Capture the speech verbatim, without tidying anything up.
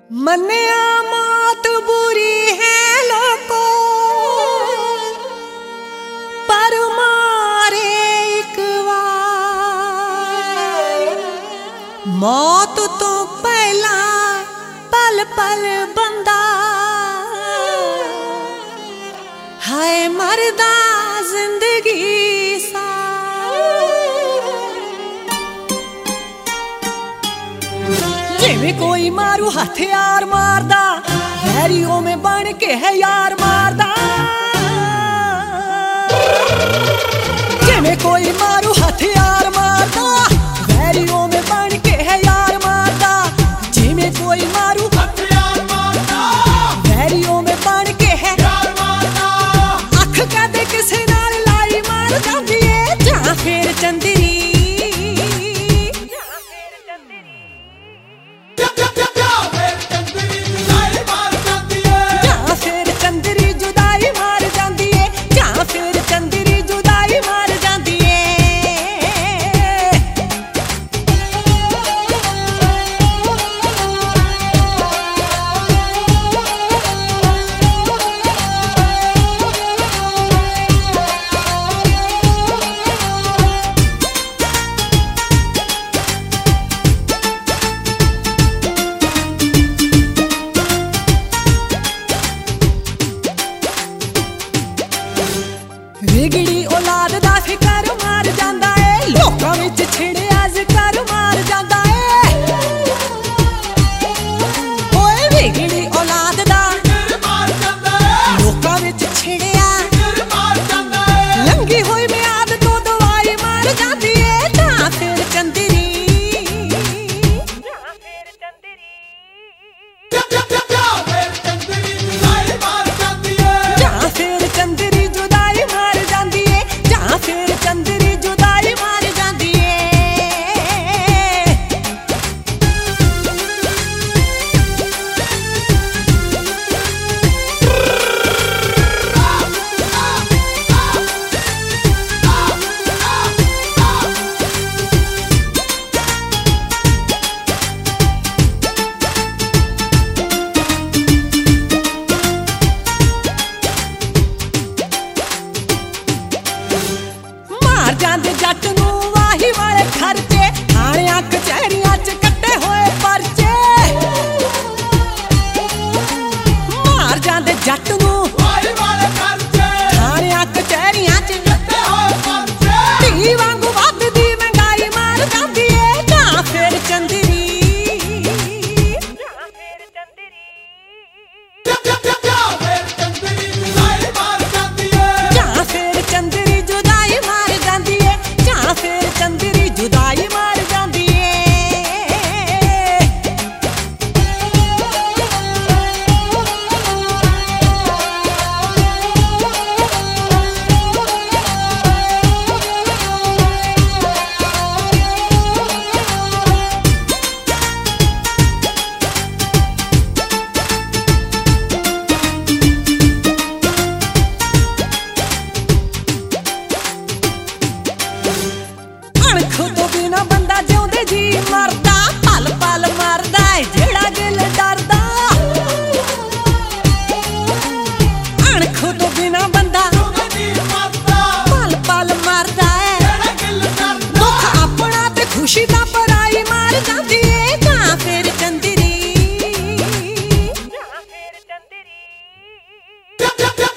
मन्निया मौत बुरी है लोगों पर मारे एक बार। मौत तो पहला पल पल बंदा है मरदा जिंदगी जिमें कोई मारू हथियार मारदा वैरियों में बन के है यार मारदा। जिमें कोई मारू हथियार मारदा वैरियों में बन के है यार मारदा। जिमें कोई मारू हथियार मारदा वैरियों में बन के है यार मारदा। अख कदे किसे नाल लाई मार जांदी है जां फिर चंदरी बिगड़ी औलाद दा फिकर मार जांदा है लोकां विच छिड़िया जिकर मार जांदा है। ओए बिगड़ी औलाद दा फिकर मार जांदा है लोकां विच छिड़िया जिकर मार जांदा है। लंगी होई मियाद तो दवाई मार जांदी है तां फिर चंदरी तां फिर चंदरी तां फिर चंदरी जुदाई मार जांदी है तां फिर चंदरी जुदाई फिर चंदरी जुदाई मार जांदी है। मार जांदे जट नूं वाही वाले खर्चे थाणियां कचहरियां च कट्टे होए परचे। मार जांदे जट नूं वाही वाले खर्चे थाणियां कचहरियां च कट्टे होए परचे। धी वांगू वधदी महंगाई मार जांदी है तां फिर चंदरी तां फिर चंदरी तां फिर चंदरी जुदाई मार जांदी है तां फिर चंदरी जुदाई मार जांदी है तां फिर चंदरी जुदाई मार जांदी है। अणख तो बिना बंदा जिउंदे जी मरदा पल पल मरदा है जेड़ा दिल डरदा। अणख तो बिना बंदा पल पल मरदा है दुख अपना ते खुशी दा पराई मार जांदी है तां फिर चंदरी तां फिर चंदरी